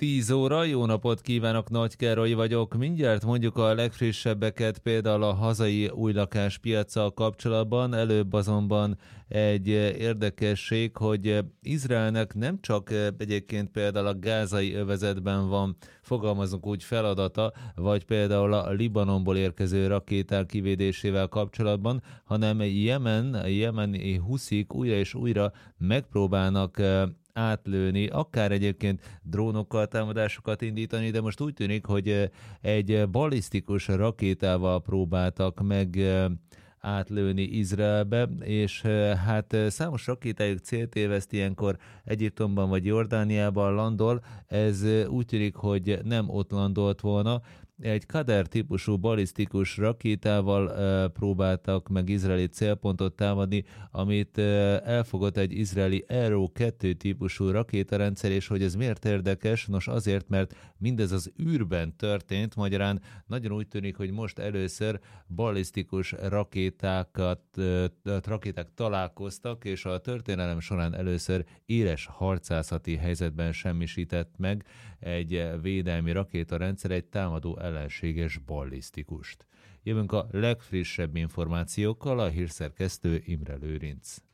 10 óra, jó napot kívánok, Nagy Károly vagyok. Mindjárt mondjuk a legfrissebbeket, például a hazai új lakáspiaccal kapcsolatban. Előbb azonban egy érdekesség, hogy Izraelnek nem csak egyébként például a gázai övezetben van, fogalmazunk úgy, feladata, vagy például a Libanonból érkező rakéták kivédésével kapcsolatban, hanem jemeni huszik újra és újra megpróbálnak átlőni, akár egyébként drónokkal támadásokat indítani, de most úgy tűnik, hogy egy balisztikus rakétával próbáltak meg átlőni Izraelbe, és hát számos rakétájuk célt téveszt ilyenkor Egyiptomban vagy Jordániában landol, ez úgy tűnik, hogy nem ott landolt volna. Egy Kader típusú balisztikus rakétával próbáltak meg izraeli célpontot támadni, amit elfogott egy izraeli Arrow 2 típusú rakétarendszer, és hogy ez miért érdekes? Nos, azért, mert mindez az űrben történt, magyarán nagyon úgy tűnik, hogy most először balisztikus rakéták találkoztak, és a történelem során először éles harcászati helyzetben semmisített meg egy védelmi rakétarendszer egy támadó ellenséges ballisztikust. Jövünk a legfrissebb információkkal, a hírszerkesztő Imre Lőrinc.